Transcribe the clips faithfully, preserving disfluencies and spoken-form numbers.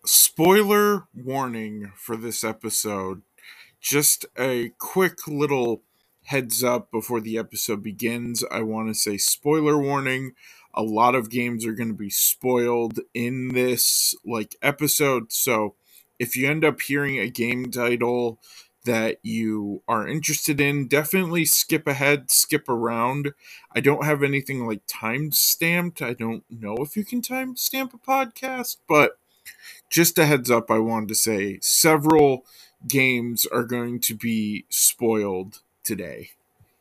Spoiler warning for this episode. Just a quick little heads up before the episode begins. I want to say spoiler warning. A lot of games are going to be spoiled in this like episode, so if you end up hearing a game title that you are interested in, definitely skip ahead, skip around. I don't have anything like time stamped. I don't know if you can time stamp a podcast, but just a heads up, I wanted to say several games are going to be spoiled today.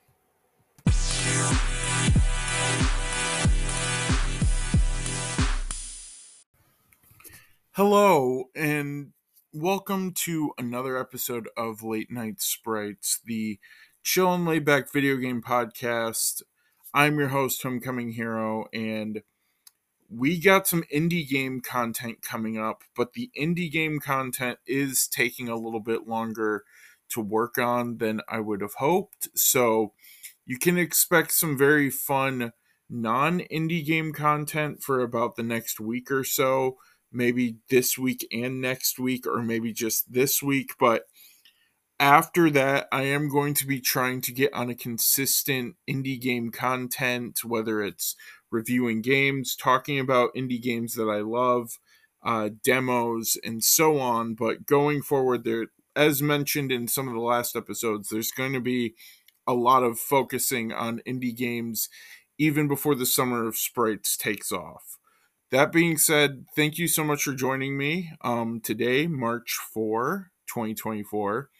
Hello, and welcome to another episode of Late Night Sprites, the chill and laid back video game podcast. I'm your host, Homecoming Hero, and we got some indie game content coming up, but the indie game content is taking a little bit longer to work on than I would have hoped. So you can expect some very fun non-indie game content for about the next week or so, maybe this week and next week, or maybe just this week. But after that, I am going to be trying to get on a consistent indie game content, whether it's reviewing games, talking about indie games that I love, uh, demos, and so on. But going forward, there, as mentioned in some of the last episodes, there's going to be a lot of focusing on indie games even before the summer of sprites takes off. That being said, thank you so much for joining me um, today, March fourth, twenty twenty-four,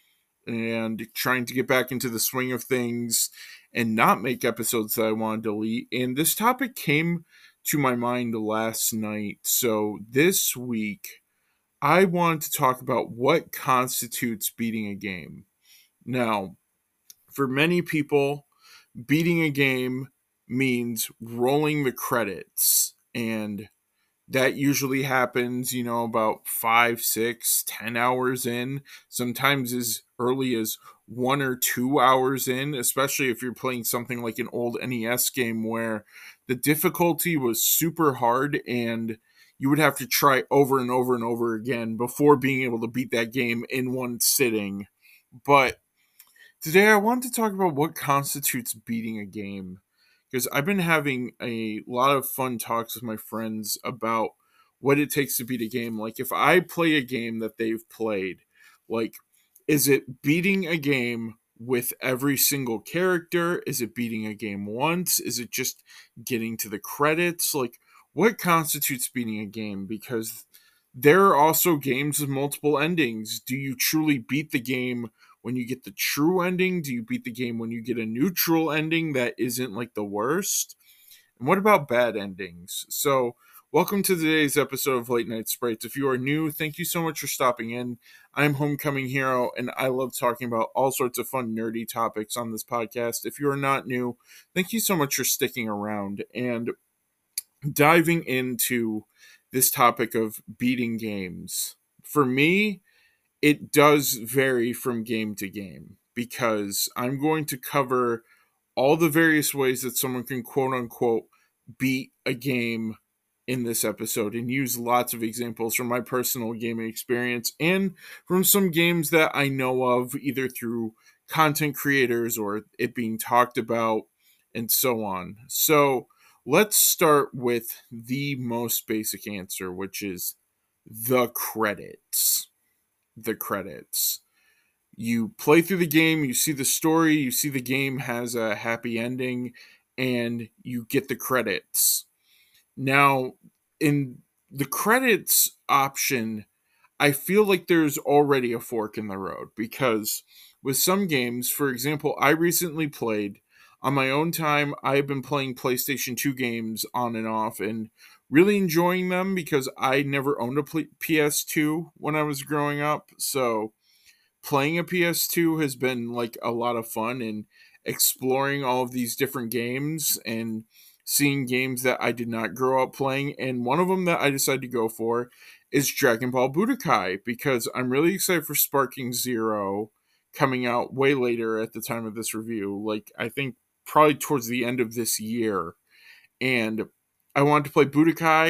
and trying to get back into the swing of things and not make episodes that I want to delete. And this topic came to my mind last night. So this week, I wanted to talk about what constitutes beating a game. Now, for many people, beating a game means rolling the credits, and that usually happens, you know, about five, six, ten hours in, sometimes as early as one or two hours in, especially if you're playing something like an old N E S game where the difficulty was super hard and you would have to try over and over and over again before being able to beat that game in one sitting. But today I want to talk about what constitutes beating a game, because I've been having a lot of fun talks with my friends about what it takes to beat a game. Like, if I play a game that they've played, like, is it beating a game with every single character? Is it beating a game once? Is it just getting to the credits? Like, what constitutes beating a game? Because there are also games with multiple endings. Do you truly beat the game when you get the true ending? Do you beat the game when you get a neutral ending that isn't like the worst? And what about bad endings? So, welcome to today's episode of Late Night Sprites. If you are new, thank you so much for stopping in. I'm Homecoming Hero, and I love talking about all sorts of fun, nerdy topics on this podcast. If you are not new, thank you so much for sticking around and diving into this topic of beating games. For me, it does vary from game to game, because I'm going to cover all the various ways that someone can quote unquote beat a game in this episode, and use lots of examples from my personal gaming experience and from some games that I know of either through content creators or it being talked about and so on. So let's start with the most basic answer, which is the credits. The credits. You play through the game, you see the story, you see the game has a happy ending, and you get the credits. Now, in the credits option, I feel like there's already a fork in the road, because with some games, for example, I recently played on my own time. I've been playing PlayStation two games on and off and really enjoying them, because I never owned a P S two when I was growing up. So playing a P S two has been like a lot of fun, and exploring all of these different games and seeing games that I did not grow up playing. And one of them that I decided to go for is Dragon Ball Budokai, because I'm really excited for Sparking Zero coming out way later at the time of this review. Like, I think probably towards the end of this year. And I wanted to play Budokai,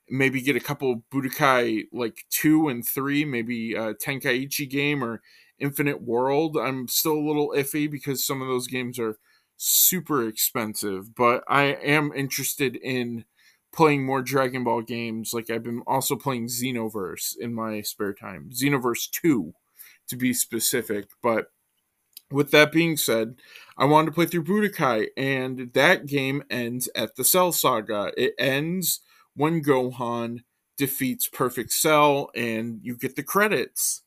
maybe get a couple Budokai like two and three, maybe a Tenkaichi game or Infinite World. I'm still a little iffy because some of those games are super expensive, but I am interested in playing more Dragon Ball games. Like I've been also playing Xenoverse in my spare time, Xenoverse two to be specific. But with that being said, I wanted to play through Budokai, and that game ends at the Cell Saga. It ends when Gohan defeats Perfect Cell, and you get the credits.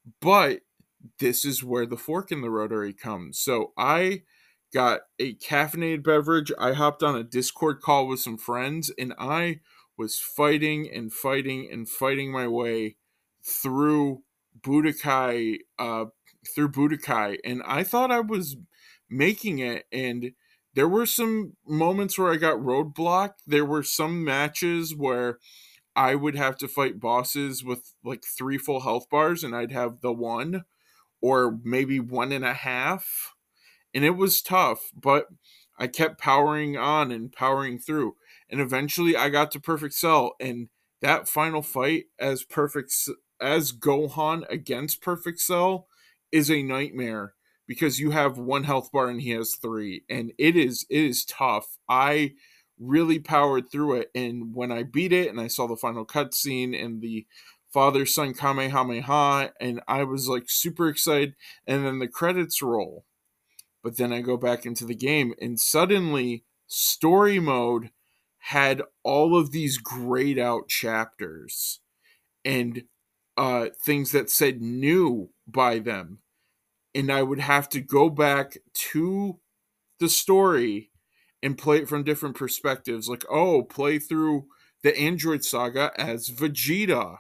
But this is where the fork in the road already comes. So I got a caffeinated beverage. I hopped on a Discord call with some friends, and I was fighting and fighting and fighting my way through Budokai, uh, through Budokai, and I thought I was making it. And there were some moments where I got roadblocked. There were some matches where I would have to fight bosses with like three full health bars, and I'd have the one or maybe one and a half. And it was tough, but I kept powering on and powering through. And eventually I got to Perfect Cell. And that final fight as Perfect as Gohan against Perfect Cell is a nightmare because you have one health bar and he has three. And it is it is tough. I really powered through it. And when I beat it and I saw the final cutscene and the father son Kamehameha, and I was like super excited. And then the credits roll. But then I go back into the game, and suddenly story mode had all of these grayed out chapters and uh, things that said new by them. And I would have to go back to the story and play it from different perspectives. Like, oh, play through the Android Saga as Vegeta.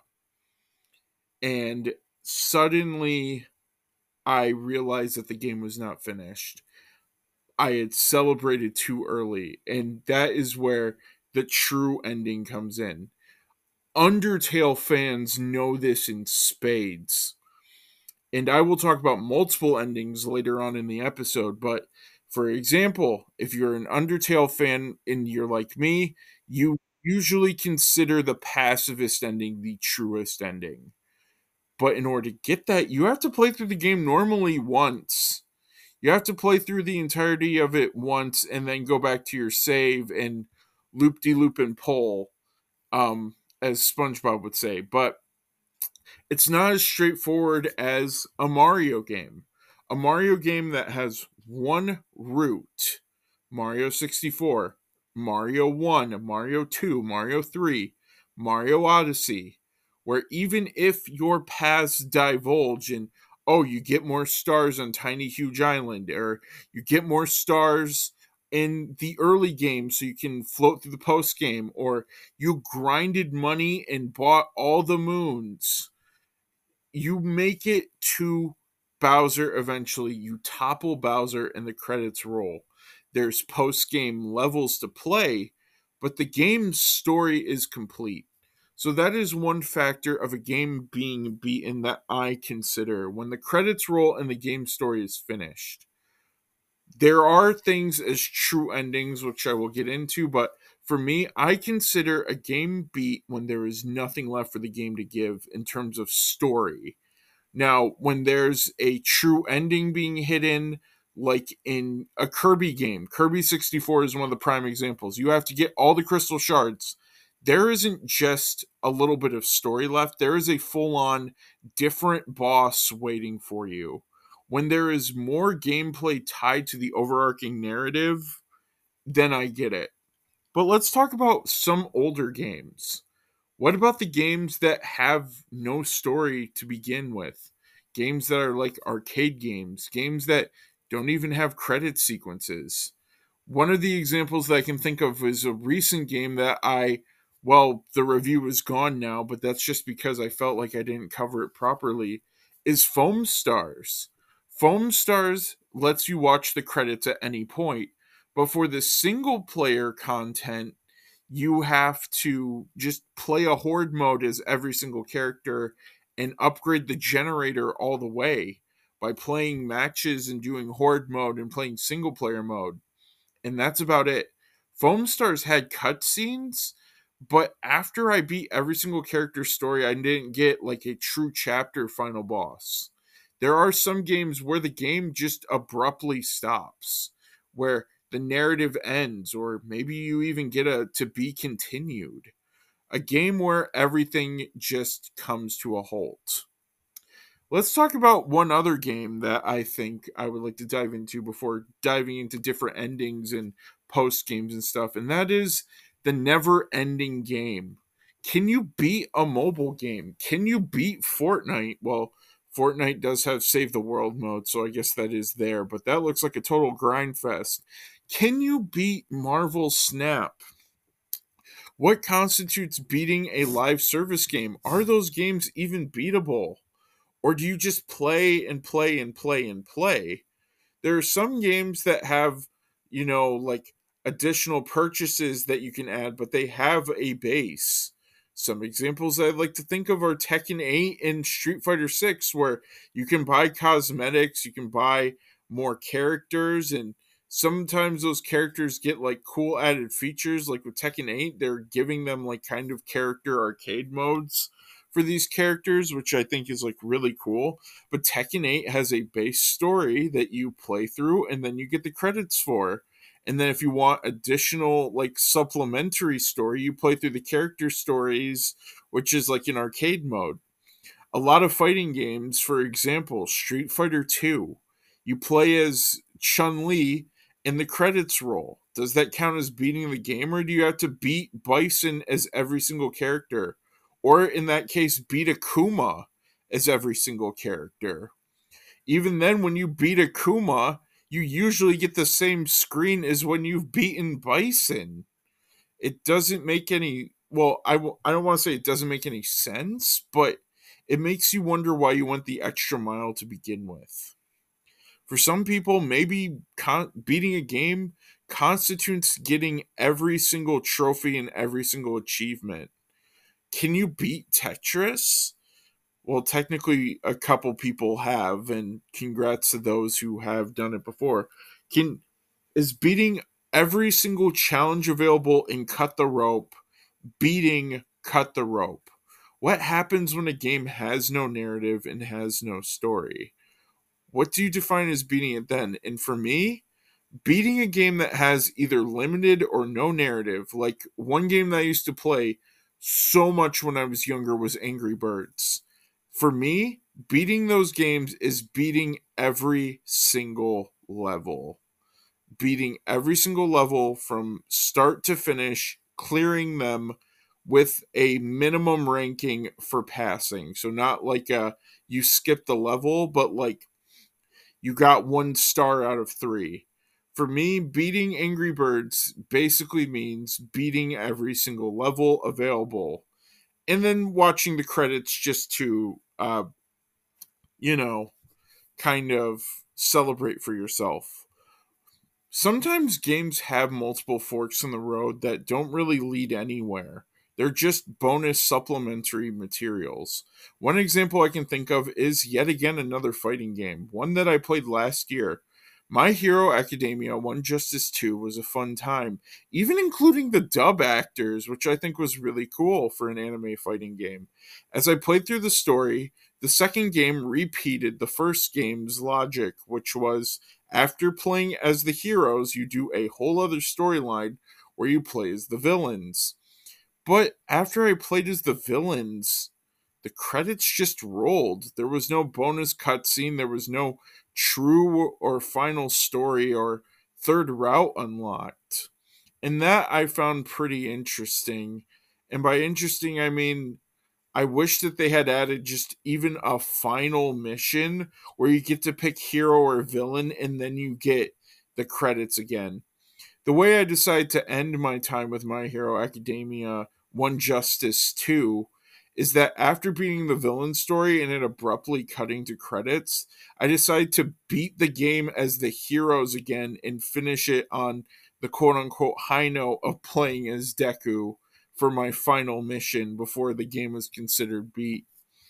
And suddenly I realized that the game was not finished. I had celebrated too early, and that is where the true ending comes in. Undertale fans know this in spades, and I will talk about multiple endings later on in the episode. But for example, if you're an Undertale fan and you're like me, you usually consider the pacifist ending the truest ending. But in order to get that, you have to play through the game normally once. You have to play through the entirety of it once and then go back to your save and loop de loop and pull, um, as SpongeBob would say. But it's not as straightforward as a Mario game. A Mario game that has one route: Mario sixty-four, Mario one, Mario two, Mario three, Mario Odyssey, where even if your paths divulge and oh, you get more stars on Tiny Huge Island, or you get more stars in the early game so you can float through the post game, or you grinded money and bought all the moons, you make it to Bowser eventually. You topple Bowser and the credits roll. There's post game levels to play, but the game's story is complete. So that is one factor of a game being beaten that I consider when the credits roll and the game story is finished. There are things as true endings, which I will get into, but for me, I consider a game beat when there is nothing left for the game to give in terms of story. Now, when there's a true ending being hidden, like in a Kirby game, Kirby sixty-four is one of the prime examples. You have to get all the crystal shards. There isn't just a little bit of story left, there is a full on different boss waiting for you. When there is more gameplay tied to the overarching narrative, then I get it. But let's talk about some older games. What about the games that have no story to begin with? Games that are like arcade games, games that don't even have credit sequences. One of the examples that I can think of is a recent game that I, well, the review is gone now, but that's just because I felt like I didn't cover it properly, is Foam Stars. Foam Stars lets you watch the credits at any point, but for the single player content, you have to just play a horde mode as every single character and upgrade the generator all the way by playing matches and doing horde mode and playing single player mode. And that's about it. Foam Stars had cutscenes, But after I beat every single character's story, I didn't get like a true chapter final boss. There are some games where the game just abruptly stops, where the narrative ends, or maybe you even get a to be continued. A game where everything just comes to a halt. Let's talk about one other game that I think I would like to dive into before diving into different endings and post games and stuff, and that is the never ending game. Can you beat a mobile game? Can you beat Fortnite? Well, Fortnite does have Save the World mode, so I guess that is there, but that looks like a total grind fest. Can you beat Marvel Snap? What constitutes beating a live service game? Are those games even beatable? Or do you just play and play and play and play? There are some games that have, you know, like additional purchases that you can add, but they have a base. Some examples I'd like to think of are Tekken eight and Street Fighter six, where you can buy cosmetics, you can buy more characters, and sometimes those characters get like cool added features. Like with Tekken eight, they're giving them like kind of character arcade modes for these characters, which I think is like really cool. But Tekken eight has a base story that you play through and then you get the credits for. And then if you want additional like supplementary story, you play through the character stories, which is like an arcade mode. A lot of fighting games, for example, Street Fighter two, you play as Chun-Li and the credits roll. Does that count as beating the game, or do you have to beat Bison as every single character? Or in that case, beat Akuma as every single character? Even then, when you beat Akuma, you usually get the same screen as when you've beaten Bison. It doesn't make any, well, I w- I don't want to say it doesn't make any sense, but it makes you wonder why you went the extra mile to begin with. For some people, maybe con- beating a game constitutes getting every single trophy and every single achievement. Can you beat Tetris? Well, technically, a couple people have, and congrats to those who have done it before. Can is beating every single challenge available in Cut the Rope beating Cut the Rope? What happens when a game has no narrative and has no story? What do you define as beating it then? And for me, beating a game that has either limited or no narrative, like one game that I used to play so much when I was younger was Angry Birds. For me, beating those games is beating every single level. Beating every single level from start to finish, clearing them with a minimum ranking for passing. So not like a you skipped the level, but like you got one star out of three. For me, beating Angry Birds basically means beating every single level available and then watching the credits just to, uh, you know, kind of celebrate for yourself. Sometimes games have multiple forks in the road that don't really lead anywhere. They're just bonus supplementary materials. One example I can think of is yet again another fighting game, one that I played last year. My Hero Academia One Justice two was a fun time, even including the dub actors, which I think was really cool for an anime fighting game. As I played through the story, the second game repeated the first game's logic, which was after playing as the heroes, you do a whole other storyline where you play as the villains. But after I played as the villains, the credits just rolled. There was no bonus cutscene, there was no true or final story or third route unlocked. And that I found pretty interesting. And by interesting, I mean I wish that they had added just even a final mission where you get to pick hero or villain and then you get the credits again. The way I decided to end my time with My Hero Academia One Justice two is that after beating the villain story and it abruptly cutting to credits, I decided to beat the game as the heroes again and finish it on the quote unquote high note of playing as Deku for my final mission before the game was considered beat.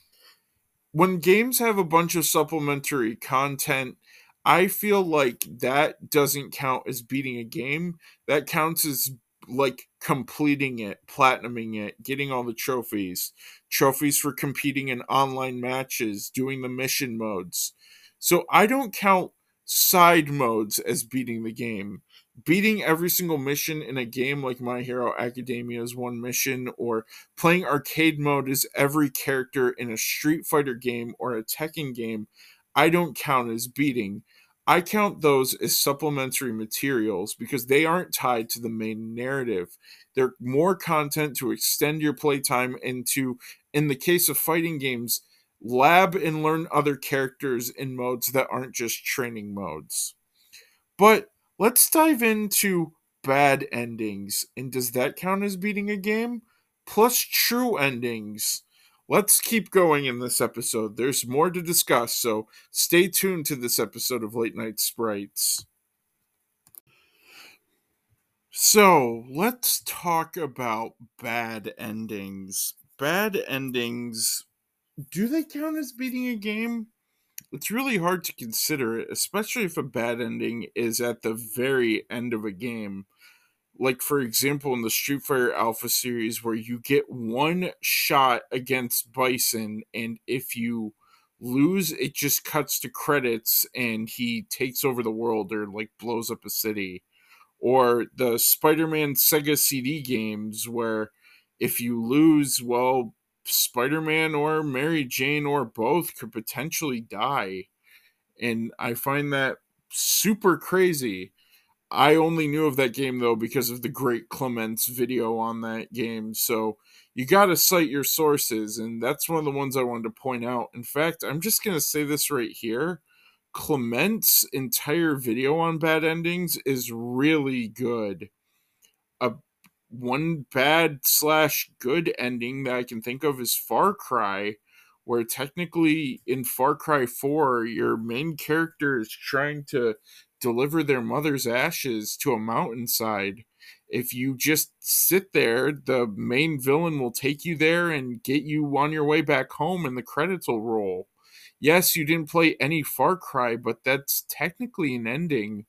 When games have a bunch of supplementary content, I feel like that doesn't count as beating a game. That counts as like completing it, platinuming it, getting all the trophies, trophies for competing in online matches, doing the mission modes. So I don't count side modes as beating the game. Beating every single mission in a game like My Hero Academia is one mission, or playing arcade mode as every character in a Street Fighter game or a Tekken game, I don't count as beating. I count those as supplementary materials because they aren't tied to the main narrative. They're more content to extend your playtime and to, in the case of fighting games, lab and learn other characters in modes that aren't just training modes. But let's dive into bad endings. And does that count as beating a game? Plus true endings. Let's keep going in this episode. There's more to discuss, so stay tuned to this episode of Late Night Sprites. So, let's talk about bad endings. Bad endings, do they count as beating a game? It's really hard to consider it, especially if a bad ending is at the very end of a game. Like, for example, in the Street Fighter Alpha series, where you get one shot against Bison, and if you lose, it just cuts to credits and he takes over the world or, like, blows up a city. Or the Spider Man Sega C D games, where if you lose, well, Spider Man or Mary Jane or both could potentially die. And I find that super crazy. I only knew of that game though because of the Great Clements video on that game. So you got to cite your sources, and that's one of the ones I wanted to point out. In fact, I'm just going to say this right here. Clement's entire video on bad endings is really good. A one bad slash good ending that I can think of is Far Cry, where technically in Far Cry four, your main character is trying to deliver their mother's ashes to a mountainside. If you just sit there, the main villain will take you there and get you on your way back home, and the credits will roll. Yes, you didn't play any Far Cry, but that's technically an ending.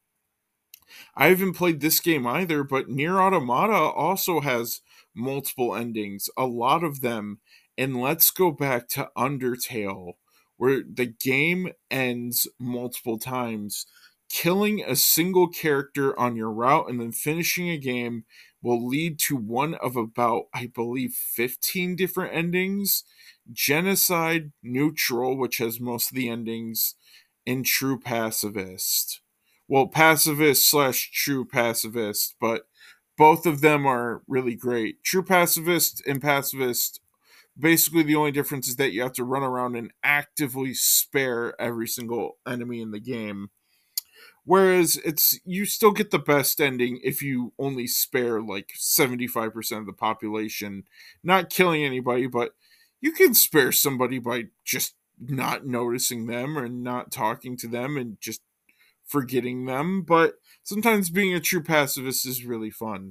I haven't played this game either, but Nier Automata also has multiple endings, a lot of them. And let's go back to Undertale, where the game ends multiple times. Killing a single character on your route and then finishing a game will lead to one of about, I believe, fifteen different endings. Genocide, Neutral, which has most of the endings, and True Pacifist. Well, pacifist slash true pacifist, but both of them are really great. True pacifist and pacifist, basically the only difference is that you have to run around and actively spare every single enemy in the game. Whereas it's you still get the best ending if you only spare like seventy-five percent of the population, not killing anybody, but you can spare somebody by just not noticing them or not talking to them and just forgetting them, but sometimes being a true pacifist is really fun.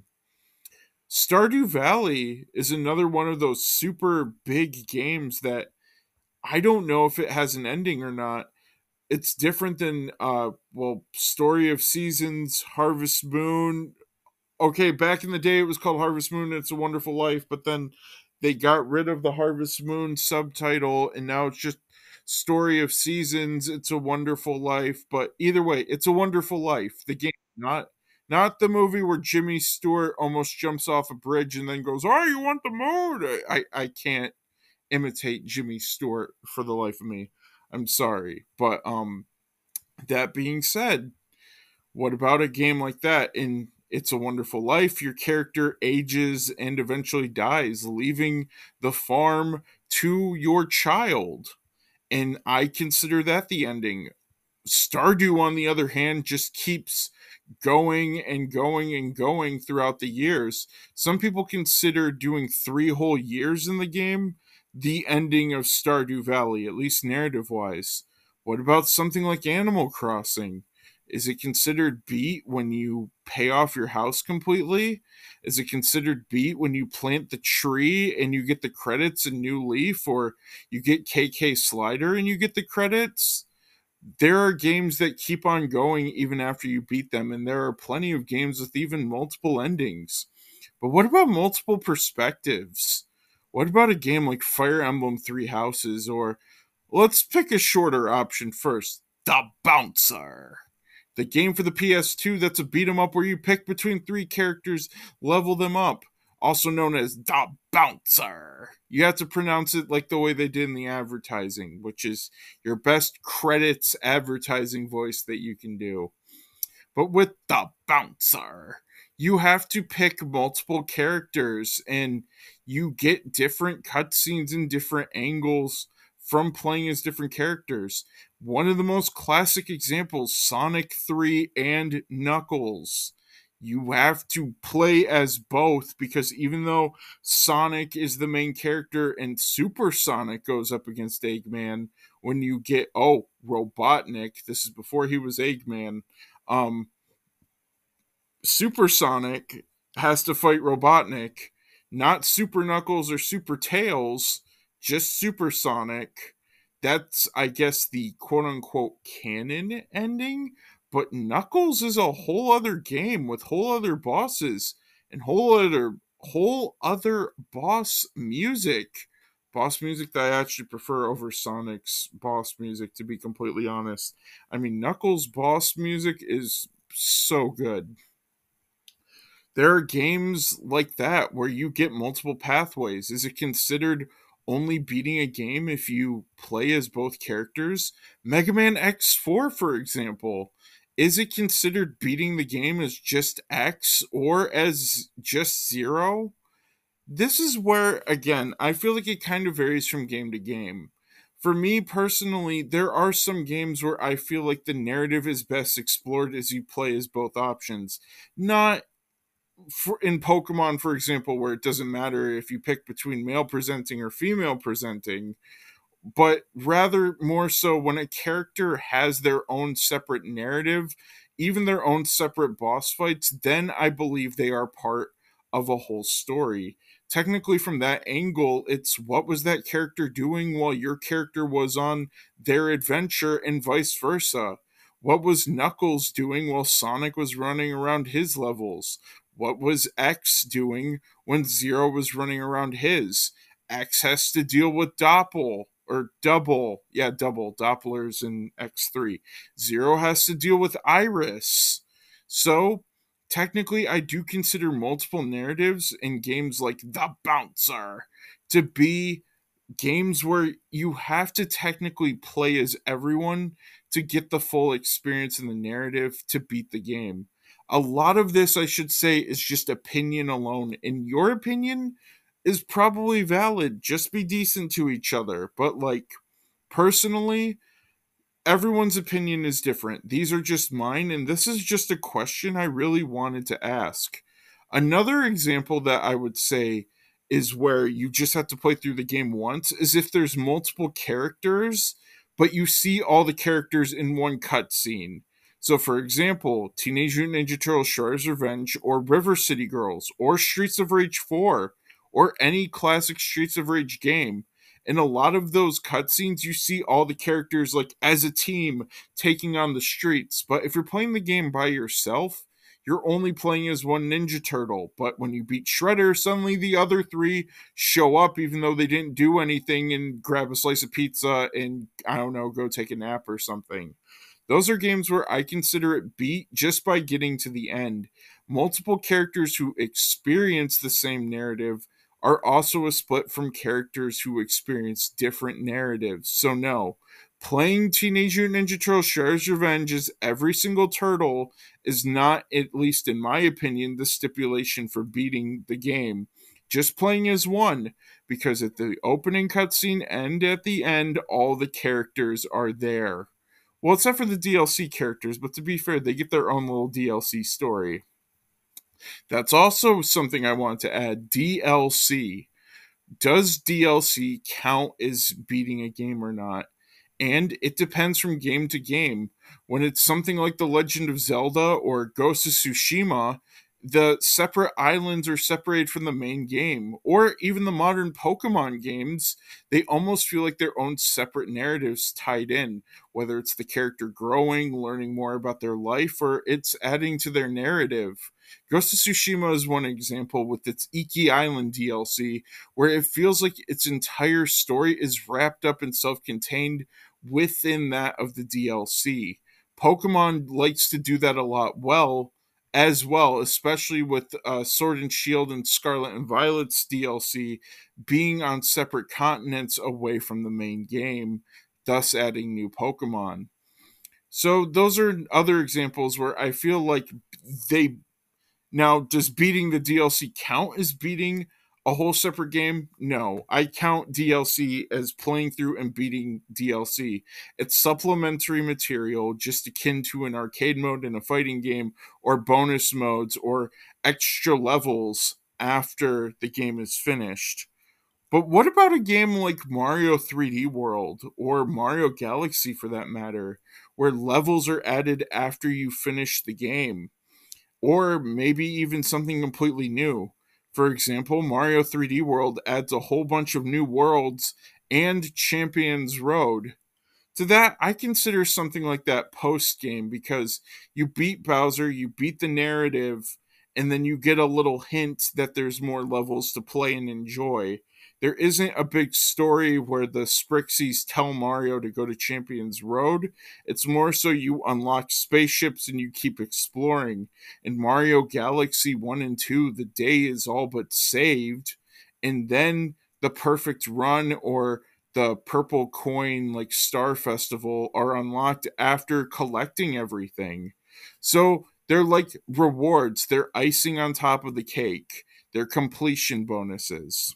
Stardew Valley is another one of those super big games that I don't know if it has an ending or not. It's different than uh well, Story of Seasons, Harvest Moon. Okay, back in the day it was called Harvest Moon, It's a Wonderful Life, but then they got rid of the Harvest Moon subtitle and now it's just Story of Seasons, It's a Wonderful Life. But either way, It's a Wonderful Life. The game, not not the movie where Jimmy Stewart almost jumps off a bridge and then goes, "Oh, you want the moon?" I I can't imitate Jimmy Stewart for the life of me. I'm sorry, but um, that being said, what about a game like that? In It's a Wonderful Life, your character ages and eventually dies, leaving the farm to your child. And I consider that the ending. Stardew, on the other hand, just keeps going and going and going throughout the years. Some people consider doing three whole years in the game the ending of Stardew Valley, at least narrative wise. What about something like Animal Crossing? Is it considered beat when you pay off your house completely? Is it considered beat when you plant the tree and you get the credits in New Leaf, or you get K K Slider and you get the credits? There are games that keep on going even after you beat them, and there are plenty of games with even multiple endings. But what about multiple perspectives? What about a game like Fire Emblem Three Houses, or let's pick a shorter option first, The Bouncer. The game for the P S two that's a beat 'em up where you pick between three characters, level them up, also known as The Bouncer. You have to pronounce it like the way they did in the advertising, which is your best credits advertising voice that you can do. But with The Bouncer, you have to pick multiple characters and you get different cutscenes and different angles from playing as different characters. One of the most classic examples, Sonic three and Knuckles. You have to play as both because even though Sonic is the main character and Super Sonic goes up against Eggman, when you get, oh, Robotnik, this is before he was Eggman, um, Super Sonic has to fight Robotnik, not Super Knuckles or Super Tails, just Super Sonic. That's, I guess, the quote unquote canon ending. But Knuckles is a whole other game with whole other bosses and whole other whole other boss music. Boss music that I actually prefer over Sonic's boss music, to be completely honest. I mean, Knuckles' boss music is so good. There are games like that where you get multiple pathways. Is it considered only beating a game if you play as both characters? Mega Man X four, for example. Is it considered beating the game as just X or as just Zero? This is where, again, I feel like it kind of varies from game to game. For me personally, there are some games where I feel like the narrative is best explored as you play as both options. Not for, in Pokemon, for example, where it doesn't matter if you pick between male presenting or female presenting, but rather more so when a character has their own separate narrative, even their own separate boss fights, then I believe they are part of a whole story. Technically, from that angle, it's what was that character doing while your character was on their adventure, and vice versa. What was Knuckles doing while Sonic was running around his levels? What was X doing when Zero was running around his? X has to deal with Doppel, or Double. Yeah, Double. Doppler's in X three. Zero has to deal with Iris. So, technically, I do consider multiple narratives in games like The Bouncer to be games where you have to technically play as everyone to get the full experience in the narrative to beat the game. A lot of this, I should say, is just opinion alone. In your opinion, is probably valid. Just be decent to each other. But, like, personally, everyone's opinion is different. These are just mine, and this is just a question I really wanted to ask. Another example that I would say is where you just have to play through the game once is if there's multiple characters, but you see all the characters in one cutscene. So, for example, Teenage Mutant Ninja Turtles Shredder's Revenge, or River City Girls, or Streets of Rage four, or any classic Streets of Rage game. In a lot of those cutscenes, you see all the characters like as a team taking on the streets. But if you're playing the game by yourself, you're only playing as one Ninja Turtle. But when you beat Shredder, suddenly the other three show up, even though they didn't do anything, and grab a slice of pizza and, I don't know, go take a nap or something. Those are games where I consider it beat just by getting to the end. Multiple characters who experience the same narrative are also a split from characters who experience different narratives. So no, playing Teenage Mutant Ninja Turtles Shredder's Revenge as every single turtle is not, at least in my opinion, the stipulation for beating the game. Just playing as one, because at the opening cutscene and at the end, all the characters are there. Well, except for the D L C characters, but to be fair, they get their own little D L C story. That's also something I want to add. D L C. Does D L C count as beating a game or not? And it depends from game to game. When it's something like The Legend of Zelda or Ghost of Tsushima, The separate islands are separated from the main game, or even the modern Pokemon games, they almost feel like their own separate narratives tied in, whether it's the character growing, learning more about their life, or it's adding to their narrative. Ghost of Tsushima is one example with its Iki Island D L C, where it feels like its entire story is wrapped up and self contained within that of the D L C. Pokemon likes to do that a lot well as well, especially with uh, Sword and Shield and Scarlet and Violet's D L C being on separate continents away from the main game, thus adding new Pokemon. So those are other examples where I feel like they now, does beating the D L C count as beating a whole separate game? No. I count D L C as playing through and beating D L C. It's supplementary material, just akin to an arcade mode in a fighting game, or bonus modes, or extra levels after the game is finished. But what about a game like Mario three D World, or Mario Galaxy for that matter, where levels are added after you finish the game? Or maybe even something completely new. For example, Mario three D World adds a whole bunch of new worlds and Champions Road. To that, I consider something like that post game, because you beat Bowser, you beat the narrative, and then you get a little hint that there's more levels to play and enjoy. There isn't a big story where the Sprixies tell Mario to go to Champions Road. It's more so you unlock spaceships and you keep exploring. In Mario Galaxy one and two, the day is all but saved, and then the perfect run or the purple coin like Star Festival are unlocked after collecting everything. So they're like rewards, they're icing on top of the cake, they're completion bonuses.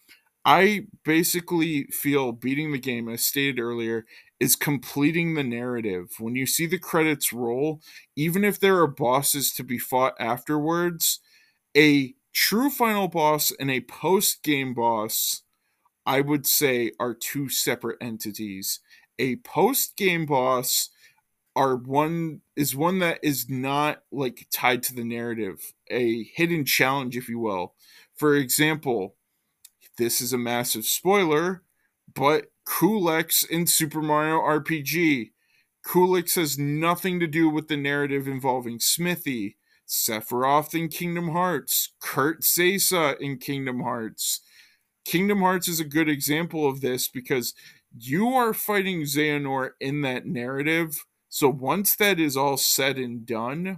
I basically feel beating the game, as stated earlier, is completing the narrative. When you see the credits roll, even if there are bosses to be fought afterwards, a true final boss and a post game boss, I would say, are two separate entities. A post game boss are one is one that is not like tied to the narrative, a hidden challenge, if you will. For example, this is a massive spoiler, but Kulex in Super Mario R P G. Kulex has nothing to do with the narrative involving Smithy, Sephiroth in Kingdom Hearts, Kurt Sesa in Kingdom Hearts. Kingdom Hearts is a good example of this because you are fighting Xehanort in that narrative. So once that is all said and done,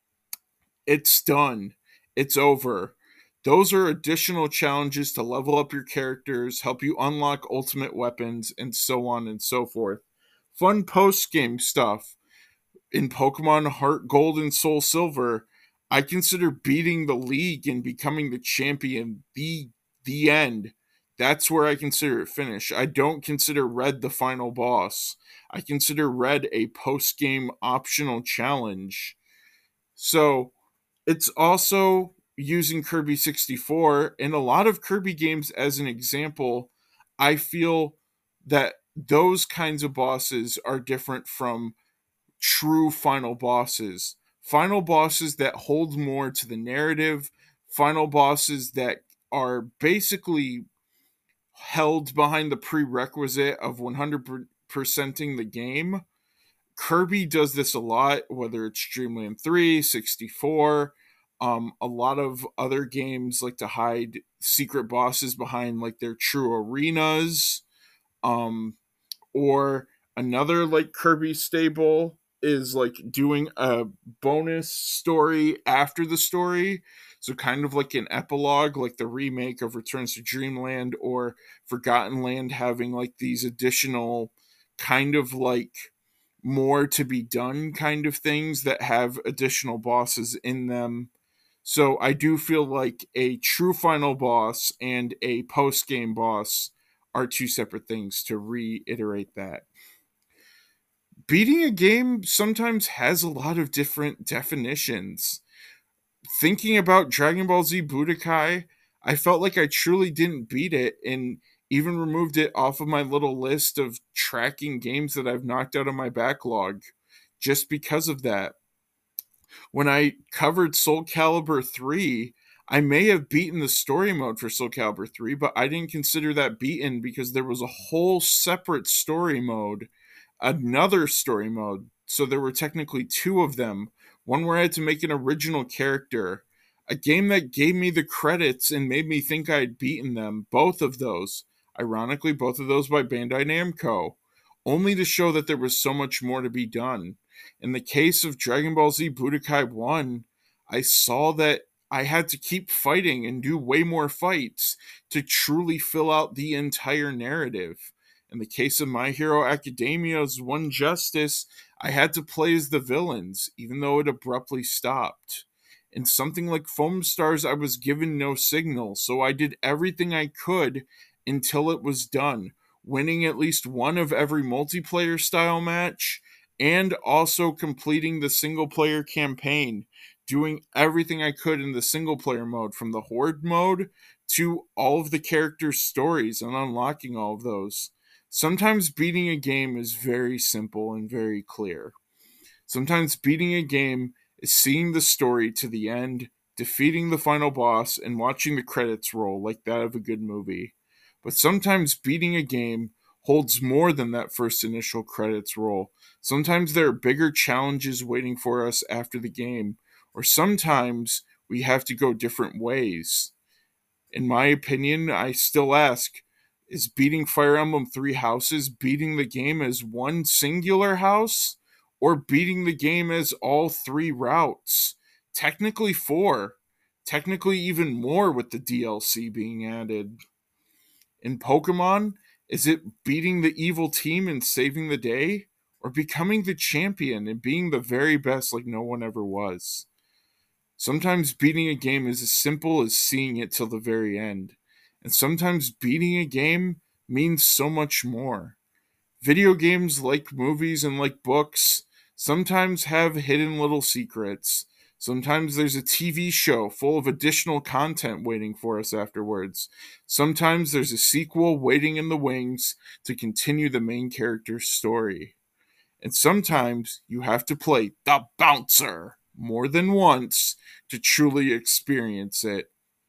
it's done. It's over. Those are additional challenges to level up your characters, help you unlock ultimate weapons, and so on and so forth. Fun post game stuff. In Pokemon Heart Gold and Soul Silver, I consider beating the league and becoming the champion the the end. That's where I consider it finished. I don't consider Red the final boss. I consider Red a post game optional challenge. So it's also using Kirby sixty-four and a lot of Kirby games as an example. I feel that those kinds of bosses are different from true final bosses. Final bosses that hold more to the narrative, final bosses that are basically held behind the prerequisite of one hundred percenting the game. Kirby does this a lot, whether it's Dreamland three, sixty-four. Um, a lot of other games like to hide secret bosses behind like their true arenas. Um, or another like Kirby stable is like doing a bonus story after the story. So kind of like an epilogue, like the remake of Returns to Dreamland or Forgotten Land, having like these additional kind of like more to be done kind of things that have additional bosses in them. So I do feel like a true final boss and a post game boss are two separate things, to reiterate that. Beating a game sometimes has a lot of different definitions. Thinking about Dragon Ball Z Budokai, I felt like I truly didn't beat it and even removed it off of my little list of tracking games that I've knocked out of my backlog just because of that. When I covered Soul Calibur three, I may have beaten the story mode for Soul Calibur three, but I didn't consider that beaten because there was a whole separate story mode, another story mode. So there were technically two of them. One where I had to make an original character, a game that gave me the credits and made me think I had beaten them. Both of those. Ironically, both of those by Bandai Namco. Only to show that there was so much more to be done. In the case of Dragon Ball Z Budokai one, I saw that I had to keep fighting and do way more fights to truly fill out the entire narrative. In the case of My Hero Academia's One Justice, I had to play as the villains, even though it abruptly stopped. In something like Foam Stars, I was given no signal, so I did everything I could until it was done, winning at least one of every multiplayer style match, and also completing the single player campaign, doing everything I could in the single player mode, from the Horde mode to all of the characters' stories and unlocking all of those. Sometimes beating a game is very simple and very clear. Sometimes beating a game is seeing the story to the end, defeating the final boss, and watching the credits roll like that of a good movie. But sometimes beating a game holds more than that first initial credits roll. Sometimes there are bigger challenges waiting for us after the game, or sometimes we have to go different ways. In my opinion, I still ask, is beating Fire Emblem Three Houses beating the game as one singular house, or beating the game as all three routes? Technically four. Technically even more with the D L C being added. In Pokemon, is it beating the evil team and saving the day, or becoming the champion and being the very best like no one ever was? Sometimes beating a game is as simple as seeing it till the very end, and sometimes beating a game means so much more. Video games, like movies and like books, sometimes have hidden little secrets. Sometimes there's a T V show full of additional content waiting for us afterwards. Sometimes there's a sequel waiting in the wings to continue the main character's story. And sometimes you have to play the bouncer more than once to truly experience it.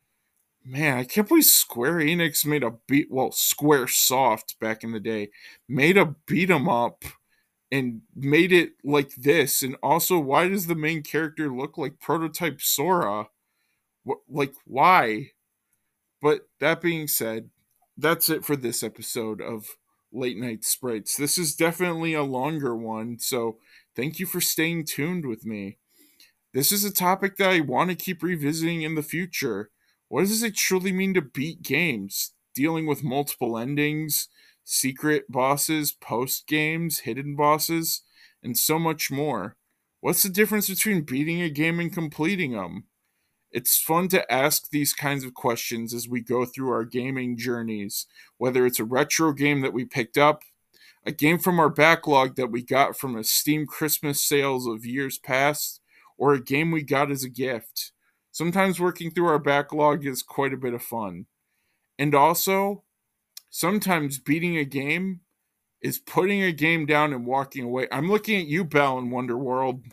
Man, I can't believe Square Enix made a beat, well, Squaresoft back in the day, made a beat 'em up and made it like this. And also, why does the main character look like prototype Sora? What, like, why? But that being said, that's it for this episode of Late Night Sprites. This is definitely a longer one, so thank you for staying tuned with me. This is a topic that I want to keep revisiting in the future. What does it truly mean to beat games? Dealing with multiple endings, secret bosses, post games, hidden bosses, and so much more. What's the difference between beating a game and completing them? It's fun to ask these kinds of questions as we go through our gaming journeys, whether it's a retro game that we picked up, a game from our backlog that we got from a Steam Christmas sales of years past, or a game we got as a gift. Sometimes working through our backlog is quite a bit of fun. And also, sometimes beating a game is putting a game down and walking away. I'm looking at you, Bell, in Wonderworld.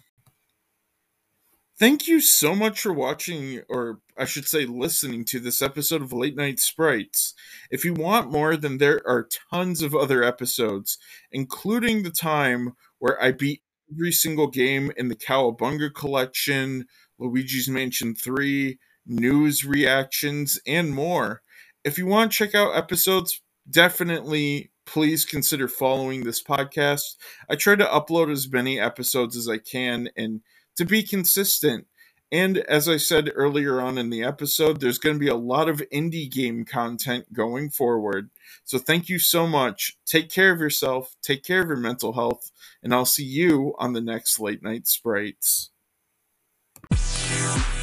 Thank you so much for watching, or I should say listening to this episode of Late Night Sprites. If you want more, then there are tons of other episodes, including the time where I beat every single game in the Cowabunga collection, Luigi's Mansion three, news reactions, and more. If you want to check out episodes, definitely please consider following this podcast. I try to upload as many episodes as I can and to be consistent. And as I said earlier on in the episode, there's going to be a lot of indie game content going forward. So thank you so much. Take care of yourself. Take care of your mental health. And I'll see you on the next Late Night Sprites.